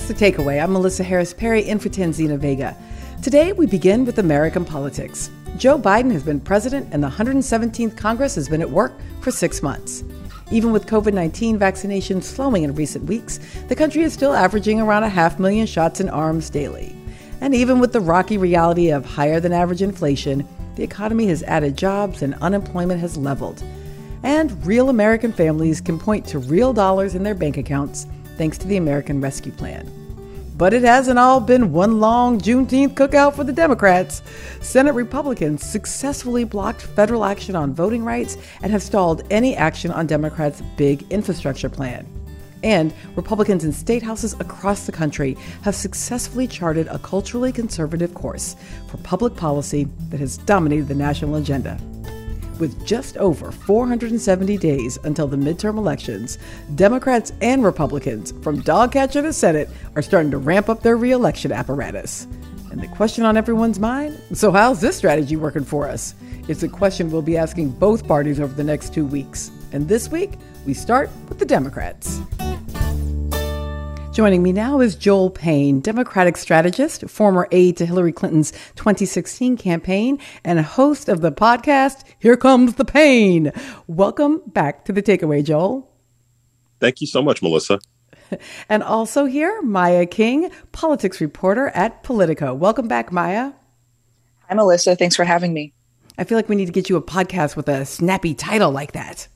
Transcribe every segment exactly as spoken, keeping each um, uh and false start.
It's The Takeaway. I'm Melissa Harris Perry, in for Tanzina Vega. Today, we begin with American politics. Joe Biden has been president, and the one hundred seventeenth Congress has been at work for six months. Even with covid nineteen vaccinations slowing in recent weeks, the country is still averaging around a half million shots in arms daily. And even with the rocky reality of higher than average inflation, the economy has added jobs and unemployment has leveled. And real American families can point to real dollars in their bank accounts thanks to the American Rescue Plan. But it hasn't all been one long Juneteenth cookout for the Democrats. Senate Republicans successfully blocked federal action on voting rights and have stalled any action on Democrats' big infrastructure plan. And Republicans in state houses across the country have successfully charted a culturally conservative course for public policy that has dominated the national agenda. With just over four hundred seventy days until the midterm elections, Democrats and Republicans, from dogcatcher to Senate, are starting to ramp up their re-election apparatus. And the question on everyone's mind, so how's this strategy working for us? It's a question we'll be asking both parties over the next two weeks. And this week, we start with the Democrats. Joining me now is Joel Payne, Democratic strategist, former aide to Hillary Clinton's twenty sixteen campaign, and a host of the podcast, Here Comes the Pain. Welcome back to The Takeaway, Joel. Thank you so much, Melissa. And also here, Maya King, politics reporter at Politico. Welcome back, Maya. Hi, Melissa. Thanks for having me. I feel like we need to get you a podcast with a snappy title like that.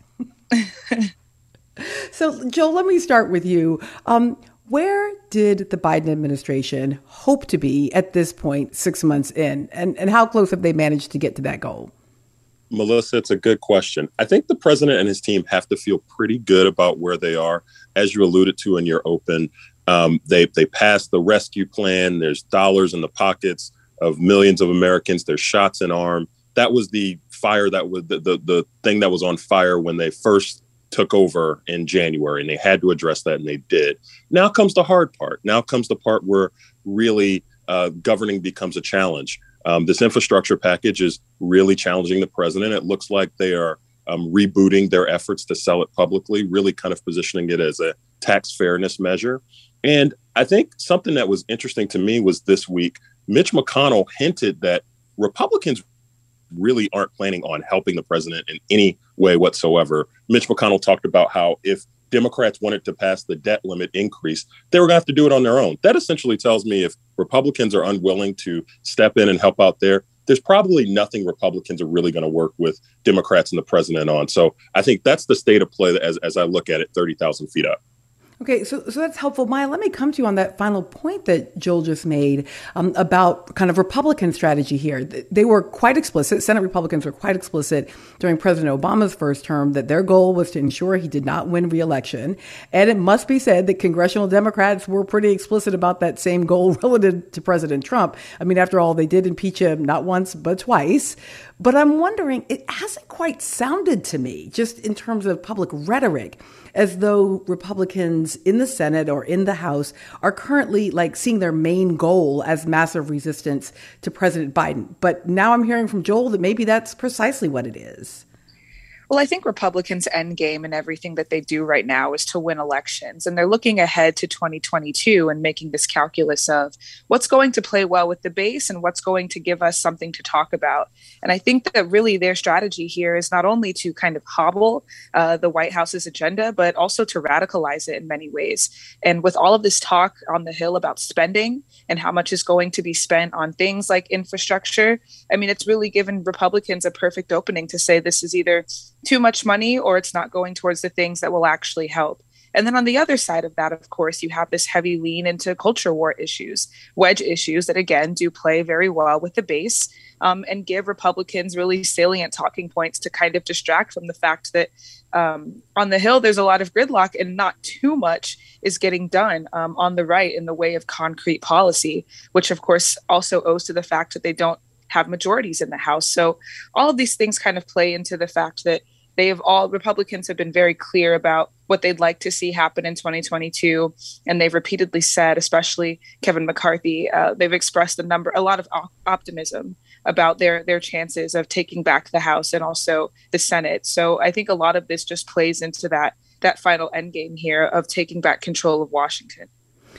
So, Joel, let me start with you. Um, Where did the Biden administration hope to be at this point, six months in? And, and how close have they managed to get to that goal? Melissa, it's a good question. I think the president and his team have to feel pretty good about where they are. As you alluded to in your open, um, they, they passed the rescue plan. There's dollars in the pockets of millions of Americans. There's shots in arm. That was the fire that was the, the, the thing that was on fire when they first took over in January, and they had to address that, and they did. Now comes the hard part. Now comes the part where really uh, governing becomes a challenge. Um, this infrastructure package is really challenging the president. It looks like they are um, rebooting their efforts to sell it publicly, really kind of positioning it as a tax fairness measure. And I think something that was interesting to me was this week, Mitch McConnell hinted that Republicans really aren't planning on helping the president in any way whatsoever. Mitch McConnell talked about how if Democrats wanted to pass the debt limit increase, they were going to have to do it on their own. That essentially tells me if Republicans are unwilling to step in and help out there, there's probably nothing Republicans are really going to work with Democrats and the president on. So I think that's the state of play as, as I look at it, thirty thousand feet up. Okay, so so that's helpful. Maya, let me come to you on that final point that Joel just made um, about kind of Republican strategy here. They were quite explicit. Senate Republicans were quite explicit during President Obama's first term that their goal was to ensure he did not win re-election. And it must be said that congressional Democrats were pretty explicit about that same goal relative to President Trump. I mean, after all, they did impeach him not once, but twice. But I'm wondering, it hasn't quite sounded to me, just in terms of public rhetoric, as though Republicans in the Senate or in the House are currently like seeing their main goal as massive resistance to President Biden. But now I'm hearing from Joel that maybe that's precisely what it is. Well, I think Republicans' end game and everything that they do right now is to win elections. And they're looking ahead to twenty twenty-two and making this calculus of what's going to play well with the base and what's going to give us something to talk about. And I think that really their strategy here is not only to kind of hobble uh, the White House's agenda, but also to radicalize it in many ways. And with all of this talk on the Hill about spending and how much is going to be spent on things like infrastructure, I mean, it's really given Republicans a perfect opening to say this is either too much money or it's not going towards the things that will actually help. And then on the other side of that, of course, you have this heavy lean into culture war issues, wedge issues that, again, do play very well with the base um, and give Republicans really salient talking points to kind of distract from the fact that um, on the Hill, there's a lot of gridlock and not too much is getting done um, on the right in the way of concrete policy, which, of course, also owes to the fact that they don't have majorities in the House. So all of these things kind of play into the fact that they have all Republicans have been very clear about what they'd like to see happen in twenty twenty-two. And they've repeatedly said, especially Kevin McCarthy, uh, they've expressed a number, a lot of op- optimism about their, their chances of taking back the House and also the Senate. So I think a lot of this just plays into that, that final endgame here of taking back control of Washington.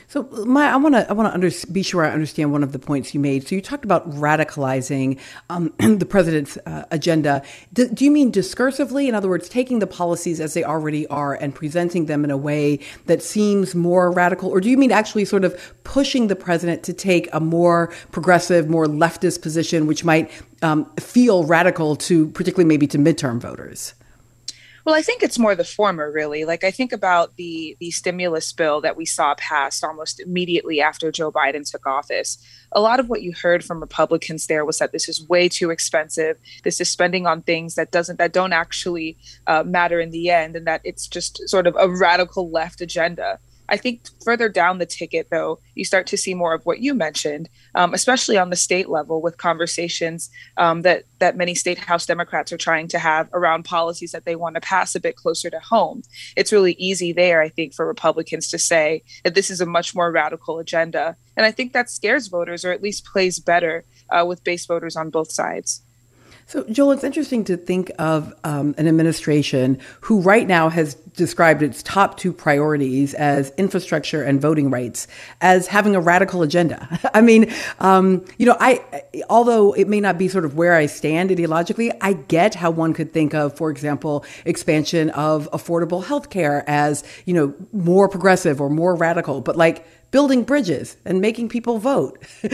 So, Maya, I want to I want to under, be sure I understand one of the points you made. So, you talked about radicalizing um, the president's uh, agenda. Do, do you mean discursively? In other words, taking the policies as they already are and presenting them in a way that seems more radical, or do you mean actually sort of pushing the president to take a more progressive, more leftist position, which might um, feel radical to, particularly maybe to midterm voters? Well, I think it's more the former, really. Like, I think about the the stimulus bill that we saw passed almost immediately after Joe Biden took office. A lot of what you heard from Republicans there was that this is way too expensive. This is spending on things that doesn't that don't actually uh, matter in the end, and that it's just sort of a radical left agenda. I think further down the ticket, though, you start to see more of what you mentioned, um, especially on the state level with conversations um, that, that many state House Democrats are trying to have around policies that they want to pass a bit closer to home. It's really easy there, I think, for Republicans to say that this is a much more radical agenda. And I think that scares voters, or at least plays better uh, with base voters on both sides. So, Joel, it's interesting to think of um, an administration who right now has described its top two priorities as infrastructure and voting rights as having a radical agenda. I mean, um, you know, I, although it may not be sort of where I stand ideologically, I get how one could think of, for example, expansion of affordable health care as, you know, more progressive or more radical. But like, building bridges and making people vote.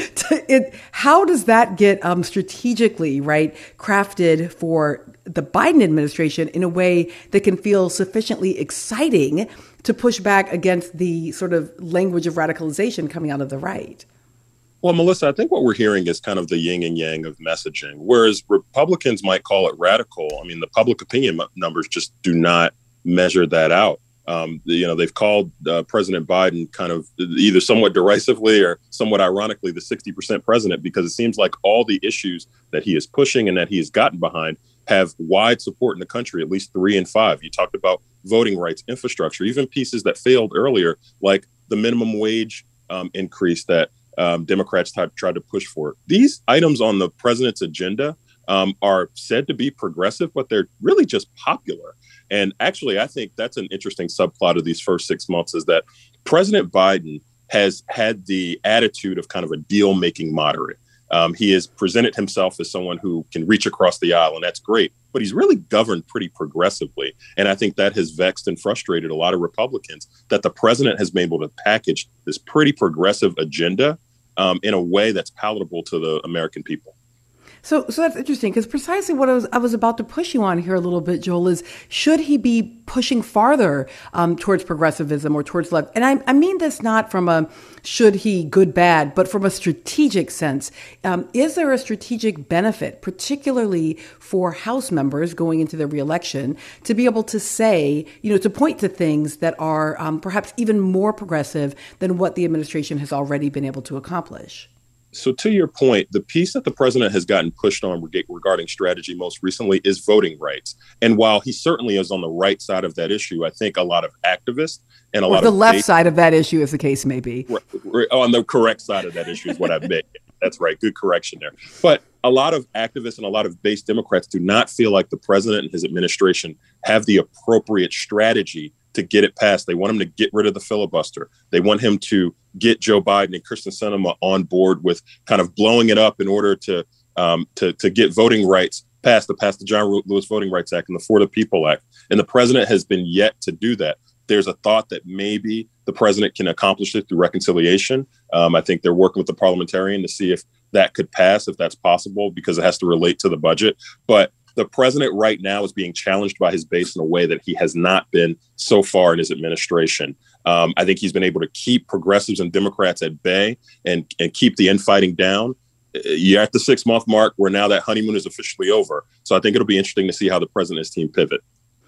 it, how does that get um, strategically, right, crafted for the Biden administration in a way that can feel sufficiently exciting to push back against the sort of language of radicalization coming out of the right? Well, Melissa, I think what we're hearing is kind of the yin and yang of messaging. Whereas Republicans might call it radical, I mean, the public opinion numbers just do not measure that out. Um, you know, they've called uh, President Biden kind of either somewhat derisively or somewhat ironically the sixty percent president, because it seems like all the issues that he is pushing and that he has gotten behind have wide support in the country, at least three and five. You talked about voting rights, infrastructure, even pieces that failed earlier, like the minimum wage um, increase that um, Democrats t- tried to push for. These items on the president's agenda um, are said to be progressive, but they're really just popular. And actually, I think that's an interesting subplot of these first six months is that President Biden has had the attitude of kind of a deal-making moderate. Um, he has presented himself as someone who can reach across the aisle, and that's great. But he's really governed pretty progressively. And I think that has vexed and frustrated a lot of Republicans, that the president has been able to package this pretty progressive agenda um, in a way that's palatable to the American people. So, so that's interesting, because precisely what I was I was about to push you on here a little bit, Joel, is should he be pushing farther um, towards progressivism or towards left? And I, I mean this not from a should he good, bad, but from a strategic sense. Um, is there a strategic benefit, particularly for House members going into their reelection, to be able to say, you know, to point to things that are um, perhaps even more progressive than what the administration has already been able to accomplish? So to your point, the piece that the president has gotten pushed on regarding strategy most recently is voting rights. And while he certainly is on the right side of that issue, I think a lot of activists and a or lot the of the left base, side of that issue, as the case may be. On the correct side of that issue is what I meant. That's right. Good correction there. But a lot of activists and a lot of base Democrats do not feel like the president and his administration have the appropriate strategy to get it passed. They want him to get rid of the filibuster. They want him to get Joe Biden and Kyrsten Sinema on board with kind of blowing it up in order to um, to, to get voting rights passed, to pass the John Lewis Voting Rights Act and the For the People Act. And the president has been yet to do that. There's a thought that maybe the president can accomplish it through reconciliation. Um, I think they're working with the parliamentarian to see if that could pass, if that's possible, because it has to relate to the budget. But the president right now is being challenged by his base in a way that he has not been so far in his administration. Um, I think he's been able to keep progressives and Democrats at bay and, and keep the infighting down. You're at the six month mark where now that honeymoon is officially over. So I think it'll be interesting to see how the president and his team pivot.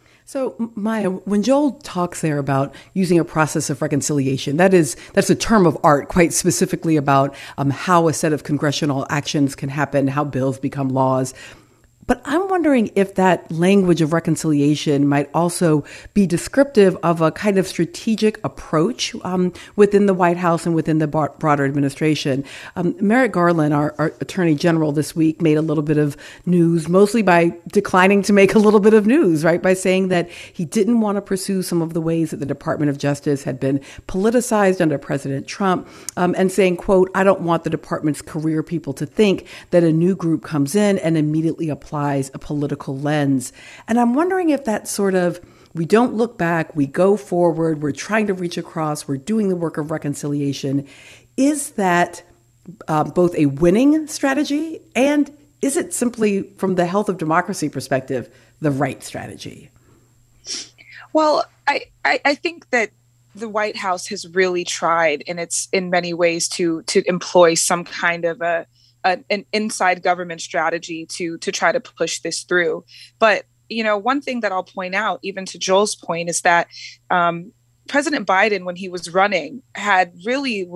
So, Maya, when Joel talks there about using a process of reconciliation, that is, that's a term of art, quite specifically about um, how a set of congressional actions can happen, how bills become laws. But I'm wondering if that language of reconciliation might also be descriptive of a kind of strategic approach um, within the White House and within the bar- broader administration. Um, Merrick Garland, our, our Attorney General this week, made a little bit of news, mostly by declining to make a little bit of news, right? By saying that he didn't want to pursue some of the ways that the Department of Justice had been politicized under President Trump, um, and saying, quote, I don't want the department's career people to think that a new group comes in and immediately applies a political lens. And I'm wondering if that sort of, we don't look back, we go forward, we're trying to reach across, we're doing the work of reconciliation. Is that uh, both a winning strategy, and is it simply, from the health of democracy perspective, the right strategy? Well, I, I, I think that the White House has really tried, and it's in many ways to to employ some kind of a an inside government strategy to to try to push this through. But, you know, one thing that I'll point out, even to Joel's point, is that um, President Biden, when he was running, had really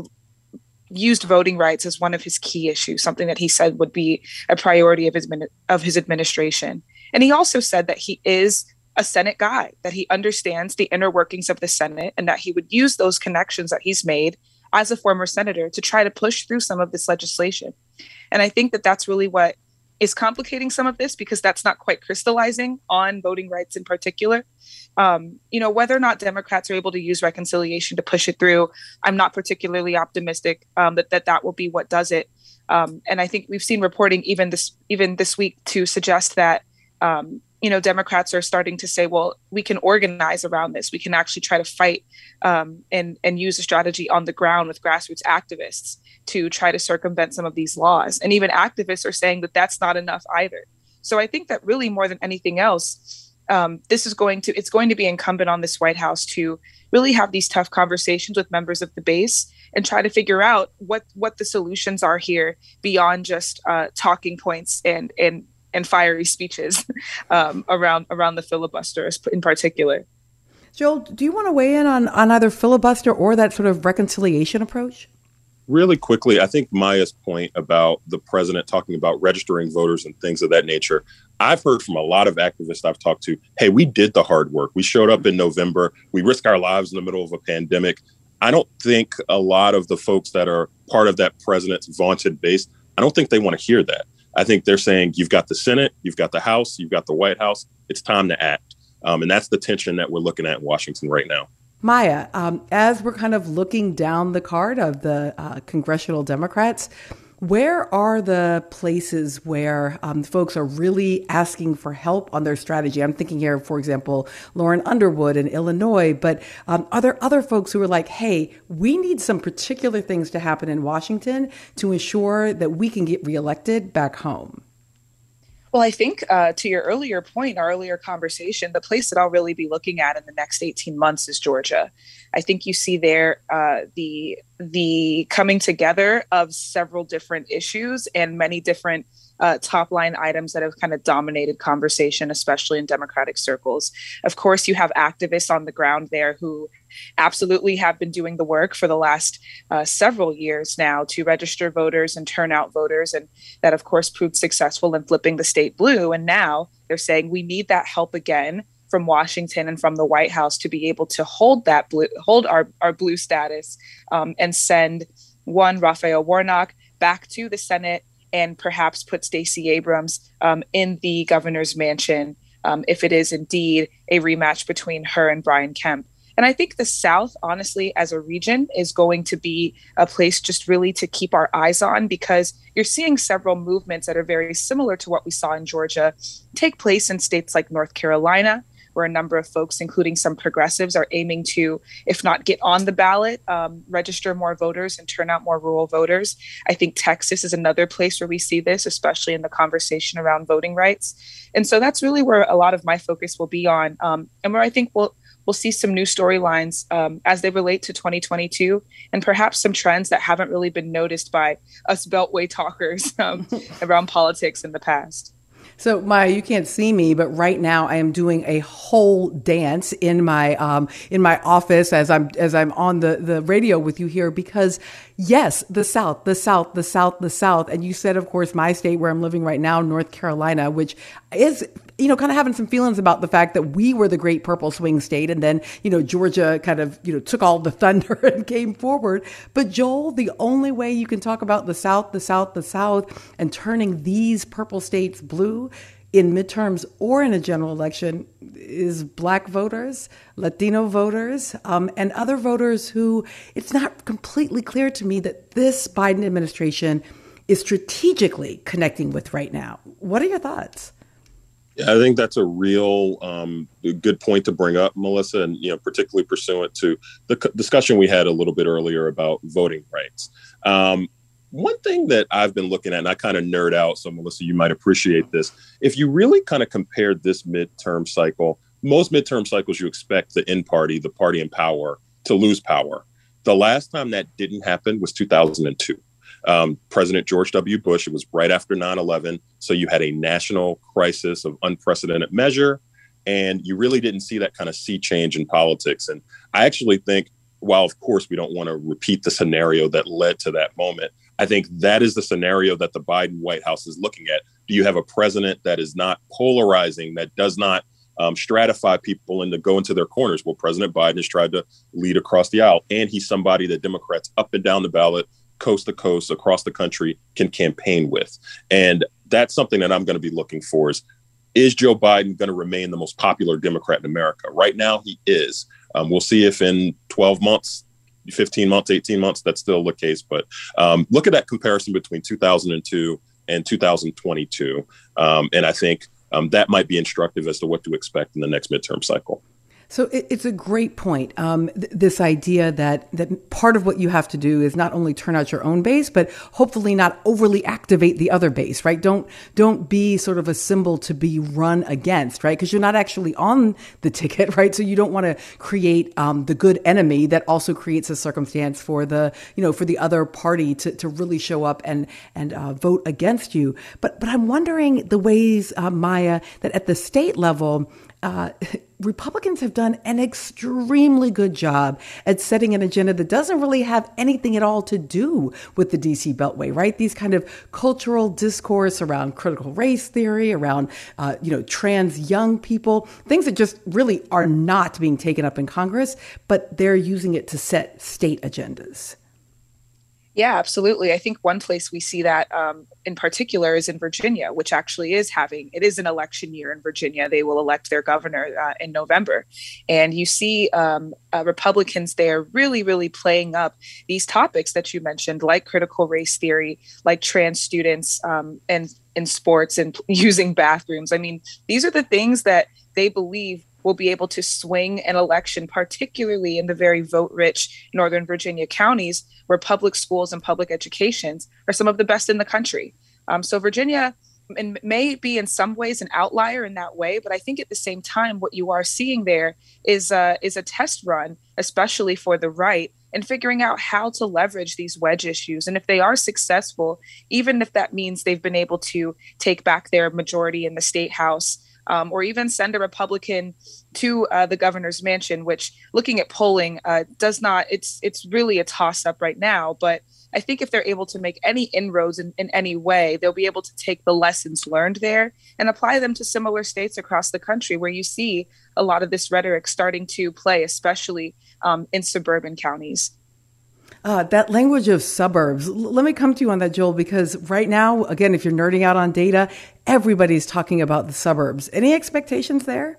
used voting rights as one of his key issues, something that he said would be a priority of his of his administration. And he also said that he is a Senate guy, that he understands the inner workings of the Senate, and that he would use those connections that he's made as a former senator to try to push through some of this legislation. And I think that that's really what is complicating some of this, because that's not quite crystallizing on voting rights in particular. Um, you know, whether or not Democrats are able to use reconciliation to push it through, I'm not particularly optimistic um, that, that that will be what does it. Um, and I think we've seen reporting even this even this week to suggest that, um, you know, Democrats are starting to say, well, we can organize around this. We can actually try to fight um, and, and use a strategy on the ground with grassroots activists to try to circumvent some of these laws. And even activists are saying that that's not enough either. So I think that really, more than anything else, um, this is going to, it's going to be incumbent on this White House to really have these tough conversations with members of the base and try to figure out what, what the solutions are here beyond just uh, talking points and, and, and fiery speeches um, around, around the filibuster in particular. Joel, do you want to weigh in on, on either filibuster or that sort of reconciliation approach? Really quickly, I think Maya's point about the president talking about registering voters and things of that nature, I've heard from a lot of activists I've talked to, hey, we did the hard work. We showed up in November. We risked our lives in the middle of a pandemic. I don't think a lot of the folks that are part of that president's vaunted base, I don't think they want to hear that. I think they're saying, you've got the Senate, you've got the House, you've got the White House. It's time to act. Um, and that's the tension that we're looking at in Washington right now. Maya, um, as we're kind of looking down the card of the uh, congressional Democrats, where are the places where um, folks are really asking for help on their strategy? I'm thinking here, for example, Lauren Underwood in Illinois, but um, are there other folks who are like, hey, we need some particular things to happen in Washington to ensure that we can get reelected back home? Well, I think uh, to your earlier point, our earlier conversation, the place that I'll really be looking at in the next eighteen months is Georgia. I think you see there uh, the the coming together of several different issues and many different uh, top line items that have kind of dominated conversation, especially in Democratic circles. Of course, you have activists on the ground there who absolutely have been doing the work for the last uh, several years now to register voters and turn out voters. And that, of course, proved successful in flipping the state blue. And now they're saying we need that help again from Washington and from the White House to be able to hold that blue, hold our, our blue status um, and send one Raphael Warnock back to the Senate and perhaps put Stacey Abrams um, in the governor's mansion um, if it is indeed a rematch between her and Brian Kemp. And I think the South, honestly, as a region, is going to be a place just really to keep our eyes on, because you're seeing several movements that are very similar to what we saw in Georgia take place in states like North Carolina, where a number of folks, including some progressives, are aiming to, if not get on the ballot, um, register more voters and turn out more rural voters. I think Texas is another place where we see this, especially in the conversation around voting rights. And so that's really where a lot of my focus will be on, um, and where I think we'll We'll see some new storylines um, as they relate to twenty twenty-two, and perhaps some trends that haven't really been noticed by us Beltway talkers um, around politics in the past. So Maya, you can't see me, but right now I am doing a whole dance in my um, in my office as I'm as I'm on the, the radio with you here because yes, the South, the South, the South, the South, and you said, of course, my state where I'm living right now, North Carolina, which is you know kind of having some feelings about the fact that we were the great purple swing state, and then you know Georgia kind of you know took all the thunder and came forward. But Joel, the only way you can talk about the South, the South, the South, and turning these purple states blue in midterms or in a general election is Black voters, Latino voters, um, and other voters who it's not completely clear to me that this Biden administration is strategically connecting with right now. What are your thoughts? Yeah, I think that's a real um, good point to bring up, Melissa, and you know, particularly pursuant to the c- discussion we had a little bit earlier about voting rights. Um, One thing that I've been looking at, and I kind of nerd out, so Melissa, you might appreciate this. If you really kind of compared this midterm cycle, most midterm cycles, you expect the in party, the party in power, to lose power. The last time that didn't happen was two thousand two. Um, President George W. Bush, it was right after nine eleven. So you had a national crisis of unprecedented measure, and you really didn't see that kind of sea change in politics. And I actually think, while of course we don't want to repeat the scenario that led to that moment, I think that is the scenario that the Biden White House is looking at. Do you have a president that is not polarizing, that does not um, stratify people and to go into their corners? Well, President Biden has tried to lead across the aisle, and he's somebody that Democrats up and down the ballot, coast to coast, across the country can campaign with. And that's something that I'm going to be looking for is, is Joe Biden going to remain the most popular Democrat in America? Right now, he is. Um, we'll see if in twelve months, fifteen months, eighteen months, that's still the case. But um, look at that comparison between two thousand two and two thousand twenty-two. Um, and I think um, that might be instructive as to what to expect in the next midterm cycle. So it, it's a great point. Um, th- this idea that that part of what you have to do is not only turn out your own base, but hopefully not overly activate the other base, right? Don't don't be sort of a symbol to be run against, right? Because you're not actually on the ticket, right? So you don't want to create um, the good enemy that also creates a circumstance for the you know for the other party to, to really show up and and uh, vote against you. But but I'm wondering the ways, uh, Maya, that at the state level, Uh, Republicans have done an extremely good job at setting an agenda that doesn't really have anything at all to do with the D C Beltway, right? These kind of cultural discourse around critical race theory, around, uh, you know, trans young people, things that just really are not being taken up in Congress, but they're using it to set state agendas. Yeah, absolutely. I think one place we see that um, in particular is in Virginia, which actually is having, it is an election year in Virginia. They will elect their governor uh, in November. And you see um, uh, Republicans there really, really playing up these topics that you mentioned, like critical race theory, like trans students um, and in sports and using bathrooms. I mean, these are the things that they believe will be able to swing an election, particularly in the very vote-rich Northern Virginia counties where public schools and public educations are some of the best in the country. Um, so Virginia and may be in some ways an outlier in that way, but I think at the same time, what you are seeing there is a, is a test run, especially for the right, and figuring out how to leverage these wedge issues. And if they are successful, even if that means they've been able to take back their majority in the state house, Um, or even send a Republican to uh, the governor's mansion, which looking at polling uh, does not, it's it's really a toss up right now. But I think if they're able to make any inroads in, in any way, they'll be able to take the lessons learned there and apply them to similar states across the country where you see a lot of this rhetoric starting to play, especially um, in suburban counties. Uh, that language of suburbs, L- let me come to you on that, Joel, because right now, again, if you're nerding out on data, everybody's talking about the suburbs. Any expectations there?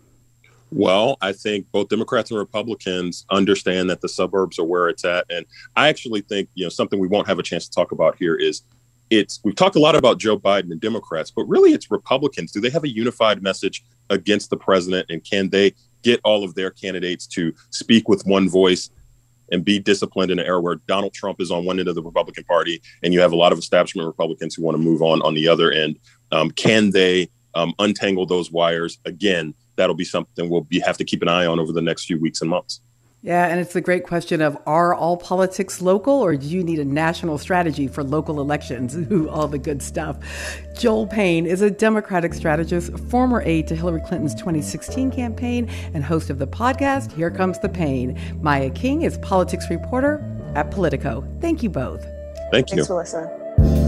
Well, I think both Democrats and Republicans understand that the suburbs are where it's at. And I actually think, you know, something we won't have a chance to talk about here is it's, we've talked a lot about Joe Biden and Democrats, but really it's Republicans. Do they have a unified message against the president? And can they get all of their candidates to speak with one voice and be disciplined in an era where Donald Trump is on one end of the Republican Party and you have a lot of establishment Republicans who want to move on on the other end? Um, can they um, untangle those wires? Again, that'll be something we'll be, have to keep an eye on over the next few weeks and months. Yeah, and it's the great question of, are all politics local, or do you need a national strategy for local elections? Ooh, all the good stuff. Joel Payne is a Democratic strategist, former aide to Hillary Clinton's twenty sixteen campaign, and host of the podcast, Here Comes the Pain. Maya King is politics reporter at Politico. Thank you both. Thank you. Thanks, Melissa.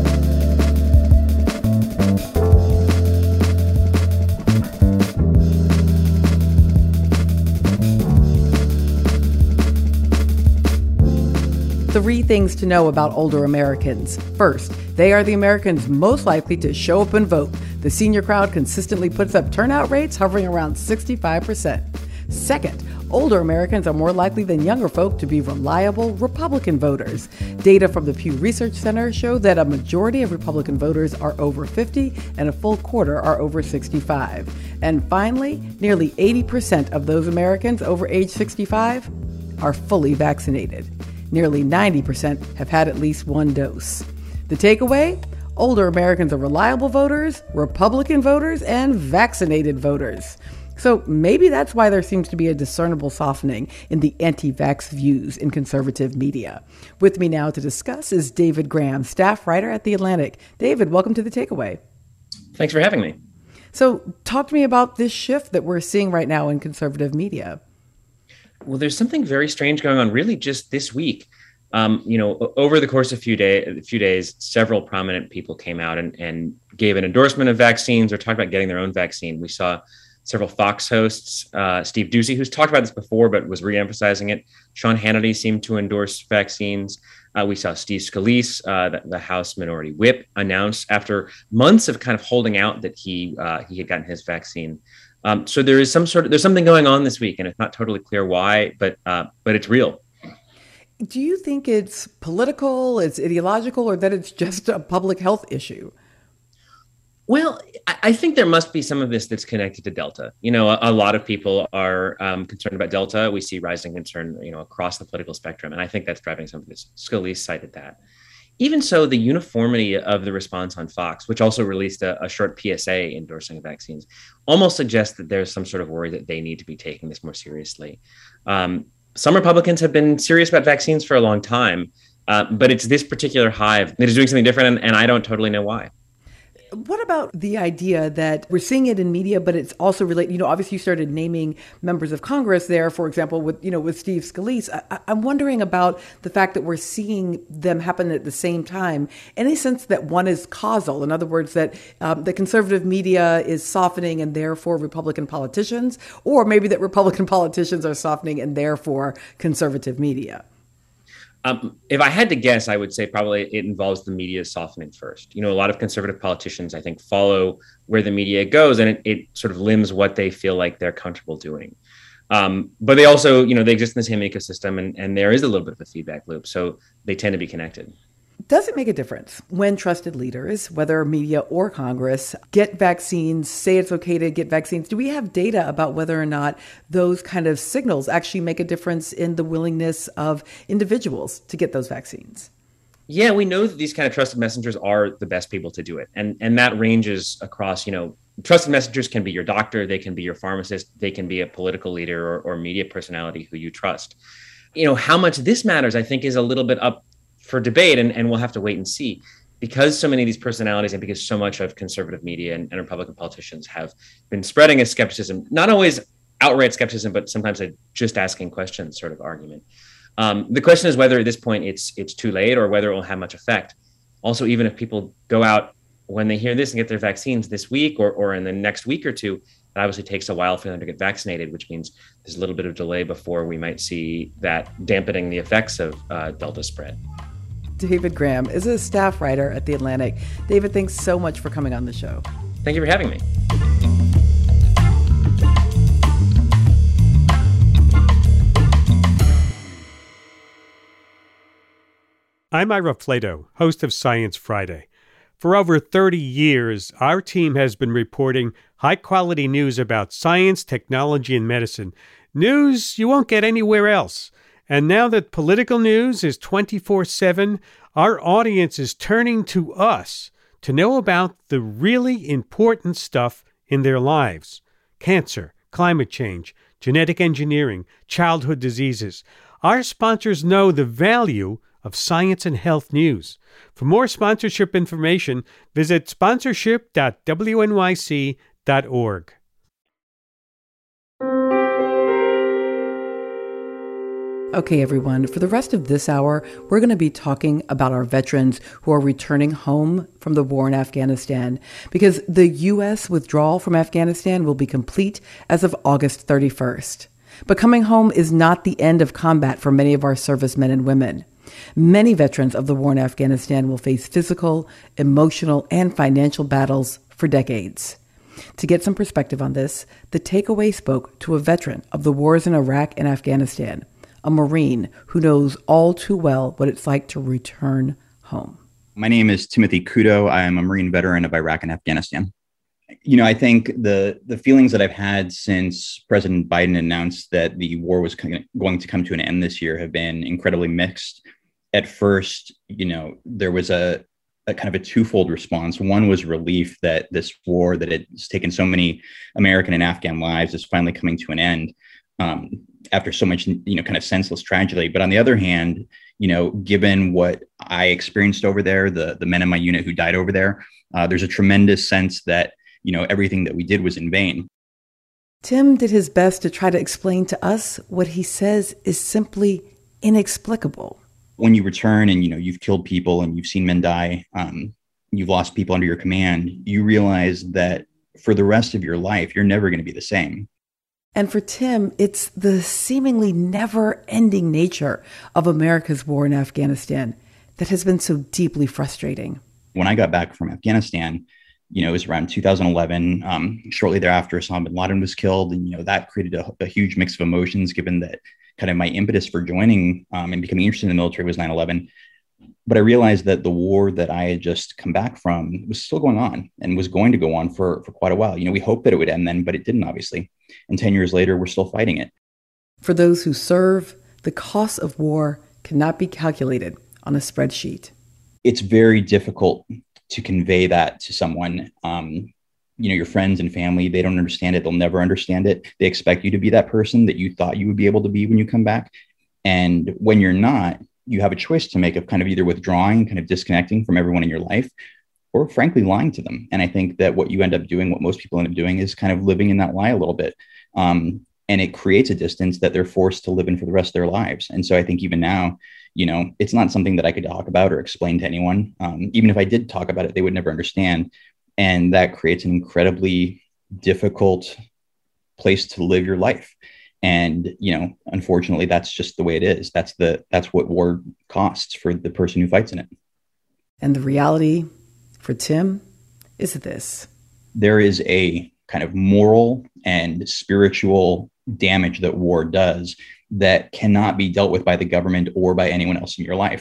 Three things to know about older Americans. First, they are the Americans most likely to show up and vote. The senior crowd consistently puts up turnout rates hovering around sixty-five percent. Second, older Americans are more likely than younger folk to be reliable Republican voters. Data from the Pew Research Center show that a majority of Republican voters are over fifty and a full quarter are over sixty-five. And finally, nearly eighty percent of those Americans over age sixty-five are fully vaccinated. Nearly ninety percent have had at least one dose. The takeaway? Older Americans are reliable voters, Republican voters, and vaccinated voters. So maybe that's why there seems to be a discernible softening in the anti-vax views in conservative media. With me now to discuss is David Graham, staff writer at The Atlantic. David, welcome to The Takeaway. Thanks for having me. So talk to me about this shift that we're seeing right now in conservative media. Well, there's something very strange going on really just this week. Um, you know, over the course of a few, day, a few days, several prominent people came out and, and gave an endorsement of vaccines or talked about getting their own vaccine. We saw several Fox hosts, uh, Steve Doocy, who's talked about this before, but was reemphasizing it. Sean Hannity seemed to endorse vaccines. Uh, we saw Steve Scalise, uh, the, the House Minority Whip, announce after months of kind of holding out that he uh, he had gotten his vaccine. Um, so there is some sort of, there's something going on this week, and it's not totally clear why, but uh, but it's real. Do you think it's political, it's ideological, or that it's just a public health issue? Well, I think there must be some of this that's connected to Delta. You know, a, a lot of people are um, concerned about Delta. We see rising concern, you know, across the political spectrum, and I think that's driving some of this. Scalise cited that. Even so, the uniformity of the response on Fox, which also released a, a short P S A endorsing vaccines, almost suggests that there's some sort of worry that they need to be taking this more seriously. Um, some Republicans have been serious about vaccines for a long time, uh, but it's this particular hive that is doing something different, and, and I don't totally know why. What about the idea that we're seeing it in media, but it's also related, you know, obviously you started naming members of Congress there, for example, with, you know, with Steve Scalise. I, I'm wondering about the fact that we're seeing them happen at the same time. Any sense that one is causal? In other words, that um, the conservative media is softening and therefore Republican politicians, or maybe that Republican politicians are softening and therefore conservative media? Um, if I had to guess, I would say probably it involves the media softening first. You know, a lot of conservative politicians, I think, follow where the media goes, and it, it sort of limbs what they feel like they're comfortable doing. Um, but they also, you know, they exist in the same ecosystem, and, and there is a little bit of a feedback loop. So they tend to be connected. Does it make a difference when trusted leaders, whether media or Congress, get vaccines, say it's okay to get vaccines? Do we have data about whether or not those kind of signals actually make a difference in the willingness of individuals to get those vaccines? Yeah, we know that these kind of trusted messengers are the best people to do it. And, and that ranges across, you know, trusted messengers can be your doctor, they can be your pharmacist, they can be a political leader or, or media personality who you trust. You know, how much this matters, I think, is a little bit up for debate, and, and we'll have to wait and see, because so many of these personalities and because so much of conservative media and, and Republican politicians have been spreading a skepticism, not always outright skepticism, but sometimes a just asking questions sort of argument. Um, the question is whether at this point it's it's too late or whether it will have much effect. Also, even if people go out when they hear this and get their vaccines this week or, or in the next week or two, it obviously takes a while for them to get vaccinated, which means there's a little bit of delay before we might see that dampening the effects of uh, Delta spread. David Graham is a staff writer at The Atlantic. David, thanks so much for coming on the show. Thank you for having me. I'm Ira Flato, host of Science Friday. For over thirty years, our team has been reporting high-quality news about science, technology, and medicine. News you won't get anywhere else. And now that political news is twenty-four seven, our audience is turning to us to know about the really important stuff in their lives. Cancer, climate change, genetic engineering, childhood diseases. Our sponsors know the value of science and health news. For more sponsorship information, visit sponsorship dot w n y c dot org. Okay, everyone, for the rest of this hour, we're going to be talking about our veterans who are returning home from the war in Afghanistan, because the U S withdrawal from Afghanistan will be complete as of August thirty-first. But coming home is not the end of combat for many of our servicemen and women. Many veterans of the war in Afghanistan will face physical, emotional, and financial battles for decades. To get some perspective on this, The Takeaway spoke to a veteran of the wars in Iraq and Afghanistan, a Marine who knows all too well what it's like to return home. My name is Timothy Kudo. I am a Marine veteran of Iraq and Afghanistan. You know, I think the the feelings that I've had since President Biden announced that the war was going to come to an end this year have been incredibly mixed. At first, you know, there was a, a kind of a twofold response. One was relief that this war that has taken so many American and Afghan lives is finally coming to an end. Um, after so much, you know, kind of senseless tragedy. But on the other hand, you know, given what I experienced over there, the, the men in my unit who died over there, uh, there's a tremendous sense that, you know, everything that we did was in vain. Tim did his best to try to explain to us what he says is simply inexplicable. When you return and, you know, you've killed people and you've seen men die, um, you've lost people under your command, you realize that for the rest of your life, you're never going to be the same. And for Tim, it's the seemingly never-ending nature of America's war in Afghanistan that has been so deeply frustrating. When I got back from Afghanistan, you know, it was around two thousand eleven. Um, shortly thereafter, Osama bin Laden was killed. And, you know, that created a, a huge mix of emotions, given that kind of my impetus for joining um, and becoming interested in the military was nine eleven. But I realized that the war that I had just come back from was still going on and was going to go on for, for quite a while. You know, we hoped that it would end then, but it didn't, obviously. And ten years later, we're still fighting it. For those who serve, the cost of war cannot be calculated on a spreadsheet. It's very difficult to convey that to someone. Um, you know, your friends and family, they don't understand it. They'll never understand it. They expect you to be that person that you thought you would be able to be when you come back. And when you're not, you have a choice to make of kind of either withdrawing, kind of disconnecting from everyone in your life, or frankly lying to them. And I think that what you end up doing, what most people end up doing, is kind of living in that lie a little bit. Um, and it creates a distance that they're forced to live in for the rest of their lives. And so I think even now, you know, it's not something that I could talk about or explain to anyone. Um, even if I did talk about it, they would never understand. And that creates an incredibly difficult place to live your life. And, you know, unfortunately, that's just the way it is. That's the that's what war costs for the person who fights in it. And the reality for Tim is this. There is a kind of moral and spiritual damage that war does that cannot be dealt with by the government or by anyone else in your life.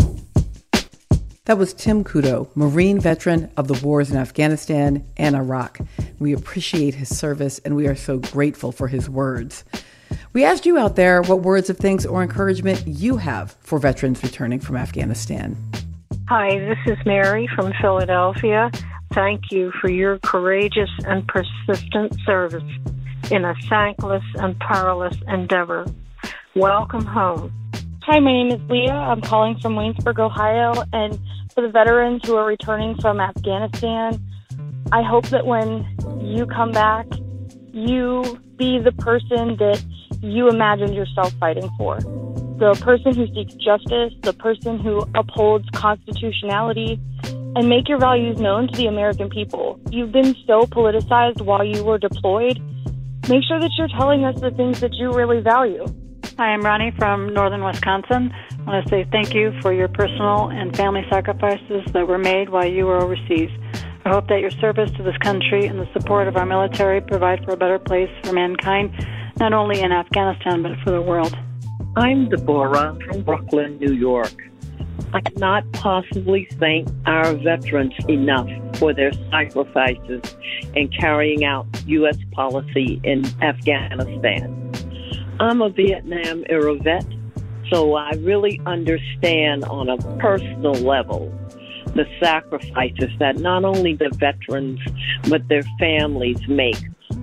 That was Tim Kudo, Marine veteran of the wars in Afghanistan and Iraq. We appreciate his service, and we are so grateful for his words. We asked you out there what words of thanks or encouragement you have for veterans returning from Afghanistan. Hi, this is Mary from Philadelphia. Thank you for your courageous and persistent service in a thankless and perilous endeavor. Welcome home. Hi, my name is Leah. I'm calling from Waynesburg, Ohio, and for the veterans who are returning from Afghanistan, I hope that when you come back, you be the person that you imagined yourself fighting for. The person who seeks justice, the person who upholds constitutionality, and make your values known to the American people. You've been so politicized while you were deployed. Make sure that you're telling us the things that you really value. Hi, I'm Ronnie from northern Wisconsin. I want to say thank you for your personal and family sacrifices that were made while you were overseas. I hope that your service to this country and the support of our military provide for a better place for mankind, not only in Afghanistan, but for the world. I'm Deborah from Brooklyn, New York. I cannot possibly thank our veterans enough for their sacrifices in carrying out U S policy in Afghanistan. I'm a Vietnam era vet, so I really understand on a personal level the sacrifices that not only the veterans but their families make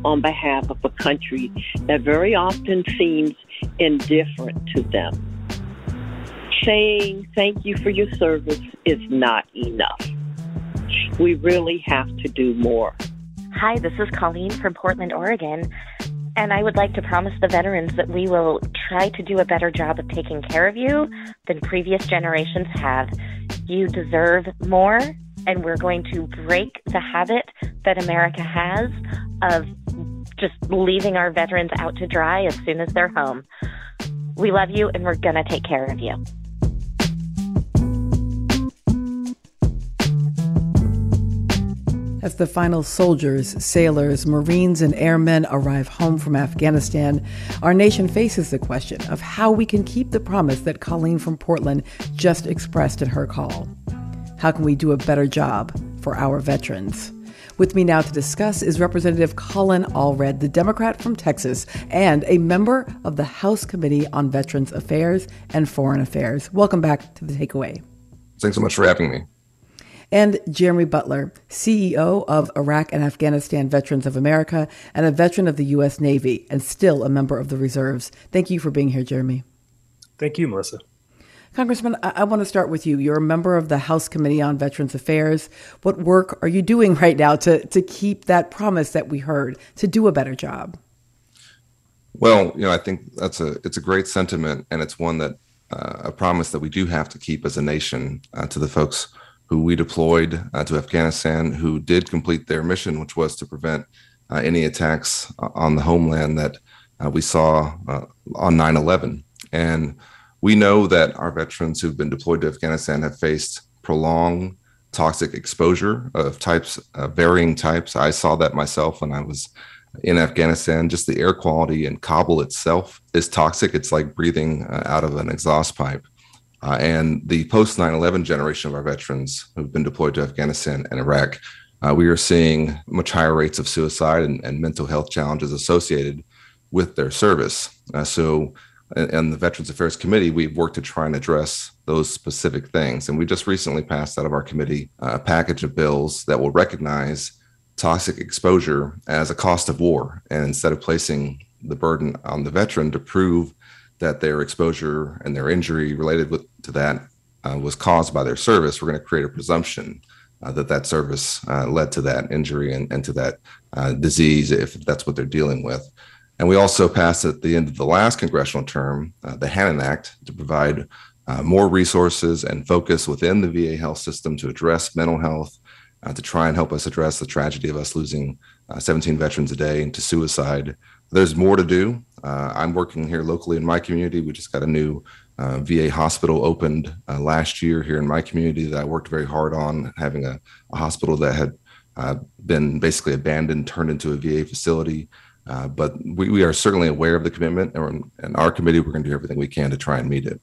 on behalf of a country that very often seems indifferent to them. Saying thank you for your service is not enough. We really have to do more. Hi, this is Colleen from Portland, Oregon, and I would like to promise the veterans that we will try to do a better job of taking care of you than previous generations have. You deserve more, and we're going to break the habit that America has of just leaving our veterans out to dry as soon as they're home. We love you, and we're going to take care of you. As the final soldiers, sailors, Marines, and airmen arrive home from Afghanistan, our nation faces the question of how we can keep the promise that Colleen from Portland just expressed in her call. How can we do a better job for our veterans? With me now to discuss is Representative Colin Allred, the Democrat from Texas, and a member of the House Committee on Veterans Affairs and Foreign Affairs. Welcome back to The Takeaway. Thanks so much for having me. And Jeremy Butler, C E O of Iraq and Afghanistan Veterans of America and a veteran of the U S Navy and still a member of the reserves. Thank you for being here, Jeremy. Thank you, Melissa. Congressman, I, I want to start with you. You're a member of the House Committee on Veterans Affairs. What work are you doing right now to, to keep that promise that we heard, to do a better job? Well, you know, I think that's a it's a great sentiment, and it's one that uh, a promise that we do have to keep as a nation uh, to the folks who we deployed uh, to Afghanistan, who did complete their mission, which was to prevent uh, any attacks on the homeland that uh, we saw uh, on nine eleven. And we know that our veterans who've been deployed to Afghanistan have faced prolonged toxic exposure of types, uh, varying types. I saw that myself when I was in Afghanistan. Just the air quality in Kabul itself is toxic. It's like breathing uh, out of an exhaust pipe. Uh, and the post nine eleven generation of our veterans who've been deployed to Afghanistan and Iraq, uh, we are seeing much higher rates of suicide and, and mental health challenges associated with their service. Uh, so, and the Veterans Affairs Committee, we've worked to try and address those specific things. And we just recently passed out of our committee a package of bills that will recognize toxic exposure as a cost of war. And instead of placing the burden on the veteran to prove that their exposure and their injury related with, to that uh, was caused by their service, we're going to create a presumption uh, that that service uh, led to that injury and, and to that uh, disease, if that's what they're dealing with. And we also passed at the end of the last congressional term, uh, the Hannon Act, to provide uh, more resources and focus within the V A health system to address mental health, uh, to try and help us address the tragedy of us losing uh, seventeen veterans a day to suicide. There's more to do. Uh, I'm working here locally in my community. We just got a new uh, V A hospital opened uh, last year here in my community that I worked very hard on, having a, a hospital that had uh, been basically abandoned, turned into a V A facility. Uh, but we, we are certainly aware of the commitment, and, and our committee, we're going to do everything we can to try and meet it.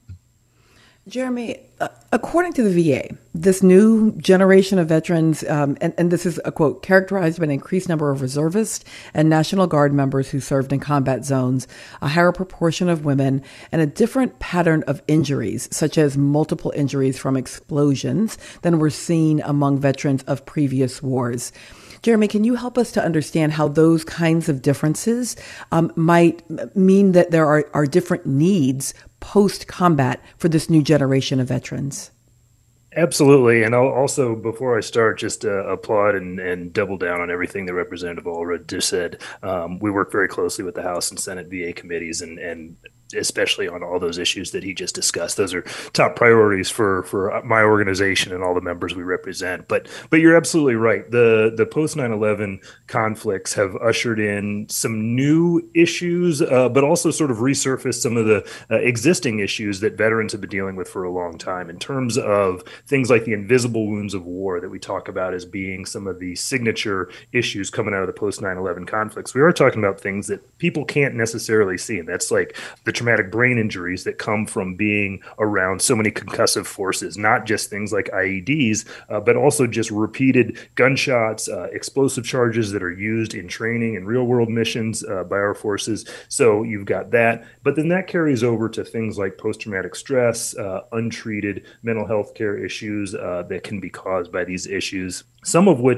Jeremy, uh, according to the V A, this new generation of veterans, um, and, and this is a quote, characterized by an increased number of reservists and National Guard members who served in combat zones, a higher proportion of women, and a different pattern of injuries, such as multiple injuries from explosions, than were seen among veterans of previous wars. Jeremy, can you help us to understand how those kinds of differences um, might mean that there are, are different needs post-combat for this new generation of veterans? Absolutely. And I'll also, before I start, just uh, applaud and, and double down on everything that Representative Allred just said. Um, we work very closely with the House and Senate V A committees, and, and especially on all those issues that he just discussed. Those are top priorities for, for my organization and all the members we represent. But but you're absolutely right. The the post nine eleven conflicts have ushered in some new issues, uh, but also sort of resurfaced some of the uh, existing issues that veterans have been dealing with for a long time in terms of things like the invisible wounds of war that we talk about as being some of the signature issues coming out of the post nine eleven conflicts. We are talking about things that people can't necessarily see, and that's like the traumatic brain injuries that come from being around so many concussive forces, not just things like I E Ds, uh, but also just repeated gunshots, uh, explosive charges that are used in training and real world missions uh, by our forces. So you've got that, but then that carries over to things like post-traumatic stress, uh, untreated mental health care issues uh, that can be caused by these issues, some of which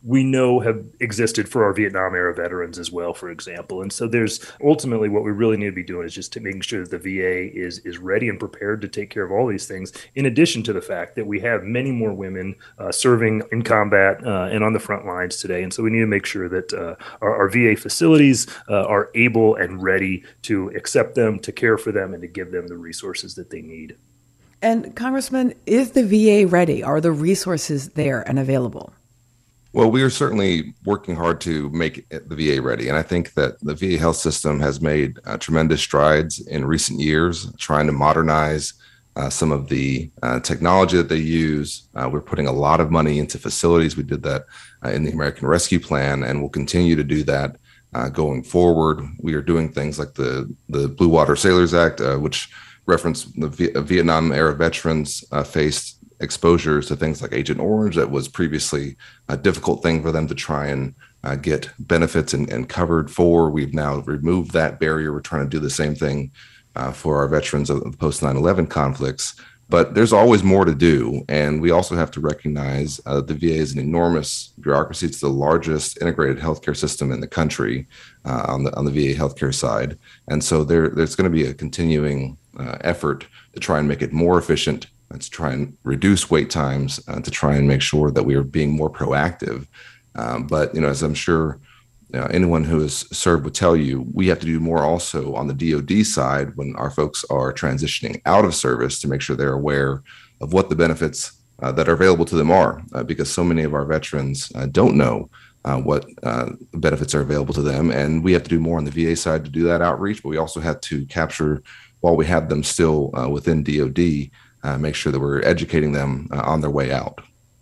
we know have existed for our Vietnam era veterans as well, for example. And so there's ultimately what we really need to be doing is just to making sure that the V A is is ready and prepared to take care of all these things, in addition to the fact that we have many more women uh, serving in combat uh, and on the front lines today. And so we need to make sure that uh, our, our V A facilities uh, are able and ready to accept them, to care for them, and to give them the resources that they need. And Congressman, is the V A ready? Are the resources there and available? Well, we are certainly working hard to make the V A ready. And I think that the V A health system has made uh, tremendous strides in recent years, trying to modernize uh, some of the uh, technology that they use. Uh, we're putting a lot of money into facilities. We did that uh, in the American Rescue Plan, and we'll continue to do that uh, going forward. We are doing things like the, the Blue Water Sailors Act, uh, which referenced the v- Vietnam era veterans uh, faced exposures to things like Agent Orange that was previously a difficult thing for them to try and uh, get benefits and, and covered for. We've now removed that barrier. We're trying to do the same thing uh, for our veterans of the post nine eleven conflicts. But there's always more to do. And we also have to recognize uh, the V A is an enormous bureaucracy. It's the largest integrated healthcare system in the country uh, on the on the V A healthcare side. And so there, there's going to be a continuing uh, effort to try and make it more efficient, to try and reduce wait times, uh, to try and make sure that we are being more proactive. Um, but, you know, as I'm sure you know, anyone who has served would tell you, we have to do more also on the D O D side when our folks are transitioning out of service to make sure they're aware of what the benefits uh, that are available to them are, uh, because so many of our veterans uh, don't know uh, what uh, benefits are available to them. And we have to do more on the V A side to do that outreach, but we also have to capture, while we have them still uh, within D O D, Uh, make sure that we're educating them uh, on their way out.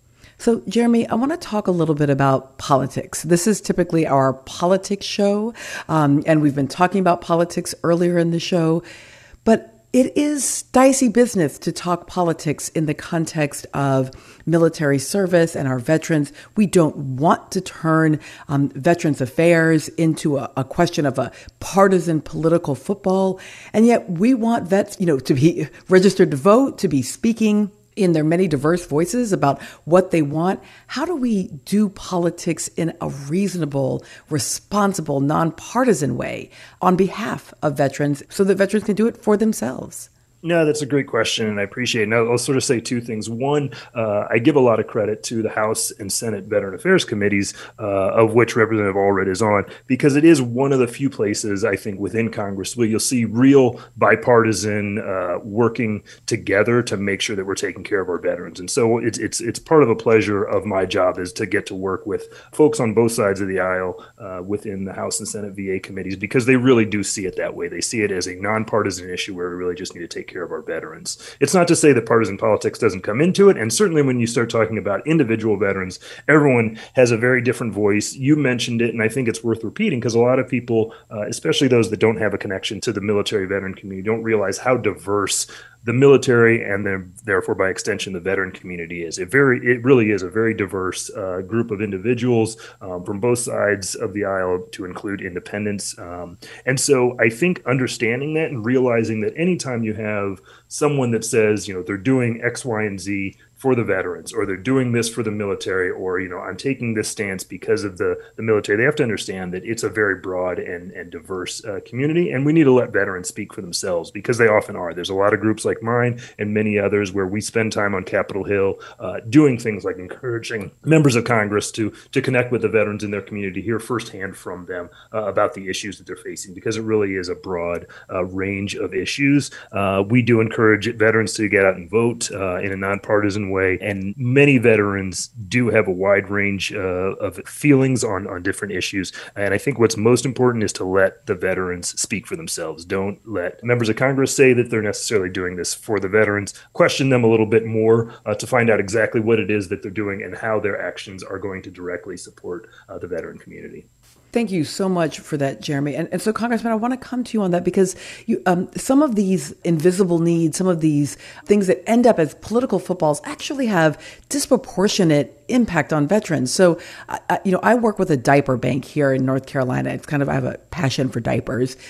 So, Jeremy, I want to talk a little bit about politics. This is typically our politics show, um, and we've been talking about politics earlier in the show, but it is dicey business to talk politics in the context of military service and our veterans. We don't want to turn um, Veterans Affairs into a, a question of a partisan political football. And yet we want vets, you know, to be registered to vote, to be speaking in their many diverse voices about what they want. How do we do politics in a reasonable, responsible, nonpartisan way on behalf of veterans so that veterans can do it for themselves? No, that's a great question, and I appreciate it. Now, I'll sort of say two things. One, uh, I give a lot of credit to the House and Senate Veteran Affairs Committees, uh, of which Representative Allred is on, because it is one of the few places, I think, within Congress where you'll see real bipartisan uh, working together to make sure that we're taking care of our veterans. And so it's it's it's part of a pleasure of my job is to get to work with folks on both sides of the aisle uh, within the House and Senate V A committees, because they really do see it that way. They see it as a nonpartisan issue where we really just need to take care of our veterans. It's not to say that partisan politics doesn't come into it. And certainly when you start talking about individual veterans, everyone has a very different voice. You mentioned it, and I think it's worth repeating because a lot of people, uh, especially those that don't have a connection to the military veteran community, don't realize how diverse the military and then therefore by extension the veteran community is. It very it really is a very diverse uh, group of individuals um, from both sides of the aisle, to include independents. Um, and so I think understanding that and realizing that anytime you have someone that says, you know, they're doing X, Y, and Z for the veterans, or they're doing this for the military, or, you know, I'm taking this stance because of the, the military, they have to understand that it's a very broad and, and diverse uh, community, and we need to let veterans speak for themselves, because they often are. There's a lot of groups like mine and many others where we spend time on Capitol Hill uh, doing things like encouraging members of Congress to to connect with the veterans in their community, hear firsthand from them uh, about the issues that they're facing, because it really is a broad uh, range of issues. Uh, we do encourage veterans to get out and vote uh, in a nonpartisan way, and many veterans do have a wide range uh, of feelings on, on different issues. And I think what's most important is to let the veterans speak for themselves. Don't let members of Congress say that they're necessarily doing this for the veterans. Question them a little bit more uh, to find out exactly what it is that they're doing and how their actions are going to directly support uh, the veteran community. Thank you so much for that, Jeremy. And, and so, Congressman, I want to come to you on that, because you, um, some of these invisible needs, some of these things that end up as political footballs actually have disproportionate impact on veterans. So, I, you know, I work with a diaper bank here in North Carolina. It's kind of, I have a passion for diapers.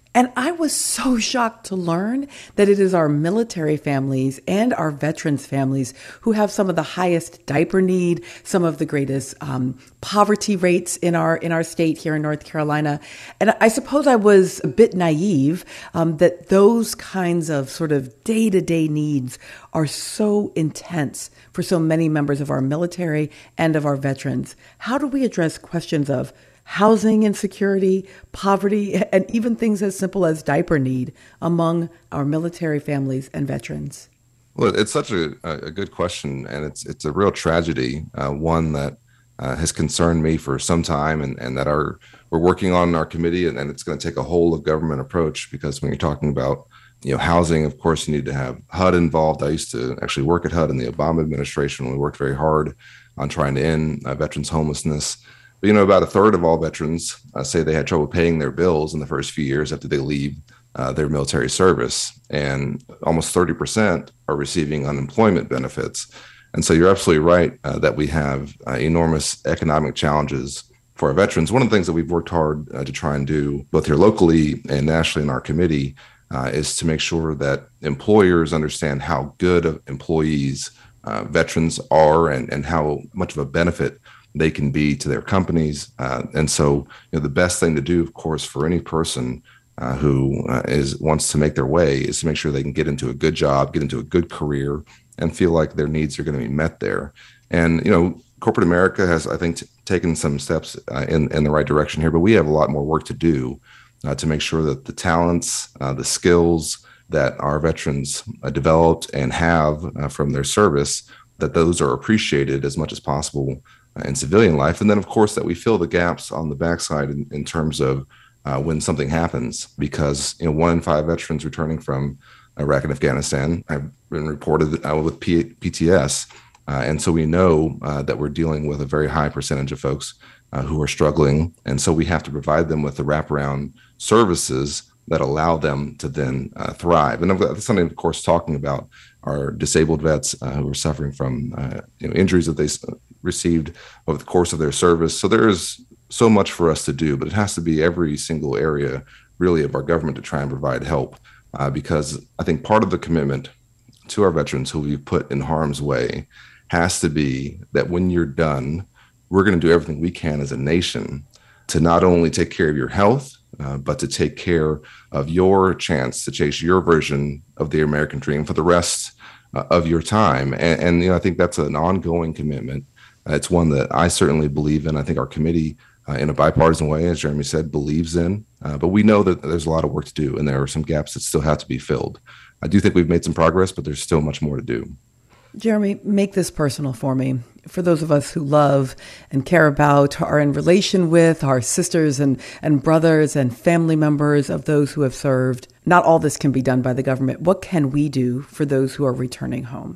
And I was so shocked to learn that it is our military families and our veterans families who have some of the highest diaper need, some of the greatest um, poverty rates in our in our state here in North Carolina. And I suppose I was a bit naive um, that those kinds of sort of day-to-day needs are so intense for so many members of our military and of our veterans. How do we address questions of housing insecurity, poverty, and even things as simple as diaper need among our military families and veterans? Well, it's such a, a good question, and it's it's a real tragedy, uh, one that uh, has concerned me for some time, and, and that our we're working on in our committee, and, and it's going to take a whole of government approach, because when you're talking about you know housing, of course, you need to have H U D involved. I used to actually work at H U D in the Obama administration. We worked very hard on trying to end uh, veterans homelessness. But, you know, about a third of all veterans uh, say they had trouble paying their bills in the first few years after they leave uh, their military service. And almost thirty percent are receiving unemployment benefits. And so you're absolutely right uh, that we have uh, enormous economic challenges for our veterans. One of the things that we've worked hard uh, to try and do, both here locally and nationally in our committee, uh, is to make sure that employers understand how good of employees uh, veterans are, and, and how much of a benefit they can be to their companies. Uh, and so, you know, the best thing to do, of course, for any person uh, who uh, is wants to make their way is to make sure they can get into a good job, get into a good career, and feel like their needs are going to be met there. And, you know, corporate America has, I think, t- taken some steps uh, in, in the right direction here, but we have a lot more work to do uh, to make sure that the talents, uh, the skills that our veterans uh, developed and have uh, from their service, that those are appreciated as much as possible in civilian life. And then, of course, that we fill the gaps on the backside in, in terms of uh, when something happens, because, you know, one in five veterans returning from Iraq and Afghanistan have been reported uh, with P- PTS. Uh, and so we know uh, that we're dealing with a very high percentage of folks uh, who are struggling. And so we have to provide them with the wraparound services that allow them to then uh, thrive. And that's something, of course, talking about our disabled vets uh, who are suffering from uh, you know, injuries that they received over the course of their service. So there is so much for us to do, but it has to be every single area, really, of our government to try and provide help, uh, because I think part of the commitment to our veterans who we've put in harm's way has to be that when you're done, we're going to do everything we can as a nation to not only take care of your health, uh, but to take care of your chance to chase your version of the American dream for the rest uh, of your time. And, and you know, I think that's an ongoing commitment. Uh, it's one that I certainly believe in. I think our committee, uh, in a bipartisan way, as Jeremy said, believes in. Uh, but we know that there's a lot of work to do, and there are some gaps that still have to be filled. I do think we've made some progress, but there's still much more to do. Jeremy, make this personal for me. For those of us who love and care about, are in relation with our sisters and, and brothers and family members of those who have served, not all this can be done by the government. What can we do for those who are returning home?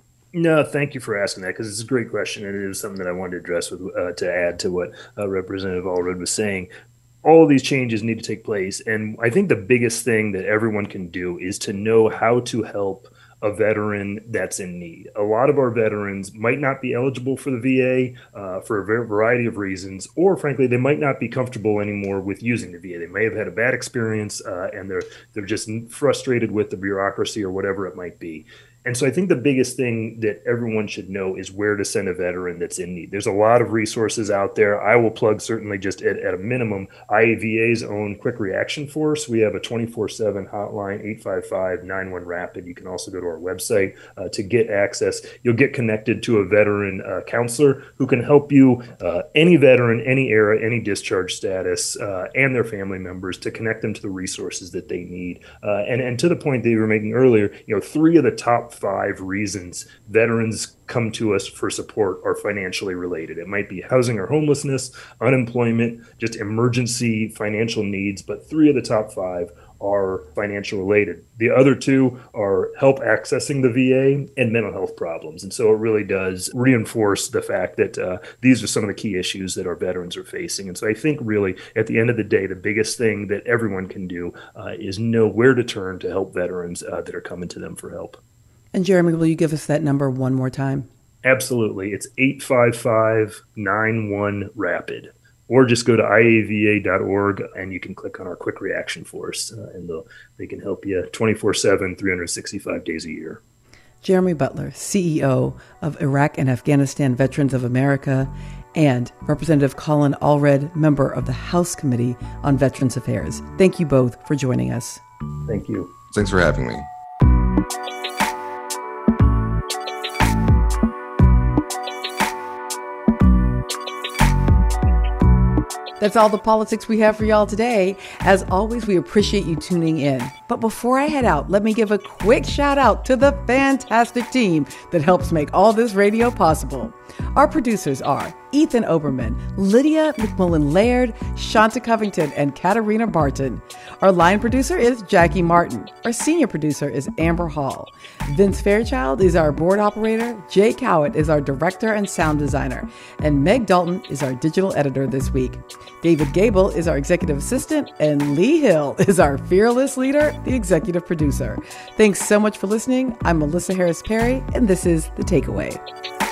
No, thank you for asking that, because it's a great question, and it is something that I wanted to address with uh, to add to what uh, Representative Allred was saying. All of these changes need to take place, and I think the biggest thing that everyone can do is to know how to help a veteran that's in need. A lot of our veterans might not be eligible for the V A uh, for a variety of reasons, or frankly, they might not be comfortable anymore with using the V A. They may have had a bad experience uh, and they're they're just frustrated with the bureaucracy or whatever it might be. And so I think the biggest thing that everyone should know is where to send a veteran that's in need. There's a lot of resources out there. I will plug certainly just at, at a minimum, I A V A's own Quick Reaction Force. We have a twenty-four seven hotline, eight five five, nine one, RAPID. You can also go to our website uh, to get access. You'll get connected to a veteran uh, counselor who can help you, uh, any veteran, any era, any discharge status, uh, and their family members, to connect them to the resources that they need. Uh, and, and to the point that you were making earlier, you know, three of the top five reasons veterans come to us for support are financially related. It might be housing or homelessness, unemployment, just emergency financial needs, but three of the top five are financial related. The other two are help accessing the V A and mental health problems. And so it really does reinforce the fact that uh, these are some of the key issues that our veterans are facing. And so I think really at the end of the day, the biggest thing that everyone can do uh, is know where to turn to help veterans uh, that are coming to them for help. And Jeremy, will you give us that number one more time? Absolutely. It's eight five five, nine one, RAPID. or just go to I A V A dot org and you can click on our quick reaction force, uh, and they can help you twenty-four seven, three hundred sixty-five days a year. Jeremy Butler, C E O of Iraq and Afghanistan Veterans of America, and Representative Colin Allred, member of the House Committee on Veterans Affairs. Thank you both for joining us. Thank you. Thanks for having me. That's all the politics we have for y'all today. As always, we appreciate you tuning in. But before I head out, let me give a quick shout out to the fantastic team that helps make all this radio possible. Our producers are Ethan Oberman, Lydia McMullen-Laird, Shanta Covington, and Katarina Barton. Our line producer is Jackie Martin. Our senior producer is Amber Hall. Vince Fairchild is our board operator. Jay Cowett is our director and sound designer. And Meg Dalton is our digital editor this week. David Gable is our executive assistant. And Lee Hill is our fearless leader, the executive producer. Thanks so much for listening. I'm Melissa Harris Perry, and this is The Takeaway.